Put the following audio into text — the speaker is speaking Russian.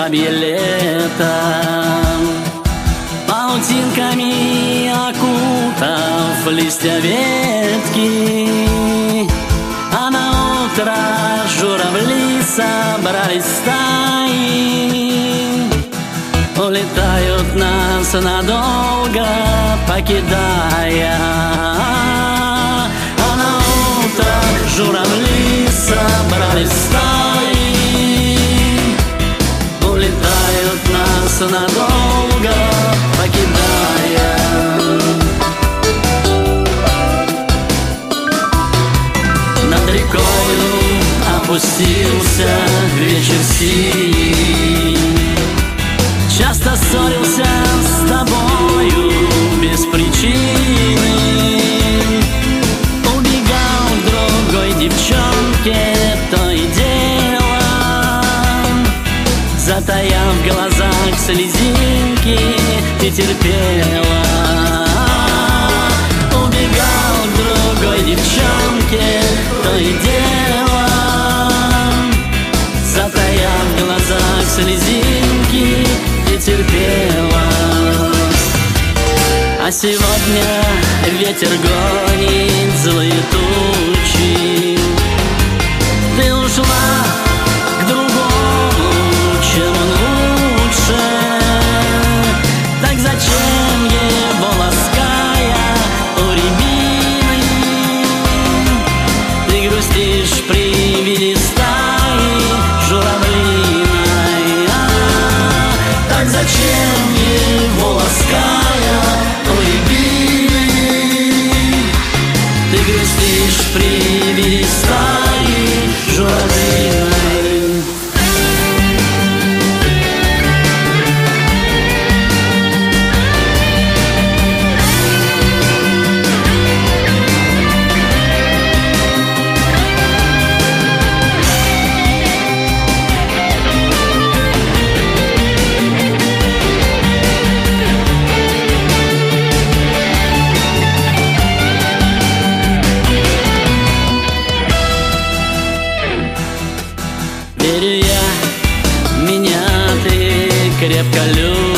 бабье лето, паутинками окутав листья ветки. А на утро журавли собрались стаи, улетают нас надолго покидая. А на утро журавли собрались стаи, улетают нас надолго покидая. Над рекою опустился вечер синий. Часто ссорился с тобою без причины, убегал к другой девчонке то и дело, затаяв в глазах слезинки, ты терпела. Убегал к другой девчонке то и дело, затаяв в глазах слезинки, терпела. А сегодня ветер гонит злые тучи. Ты ушла к другому, чем он лучше. Так зачем его лаская у рябины? Ты грустишь при виде стаи журавлиной. Так зачем его лаская у рябины? Ты грустишь при виде стаи журавлиной. Верю я, меня ты крепко любишь.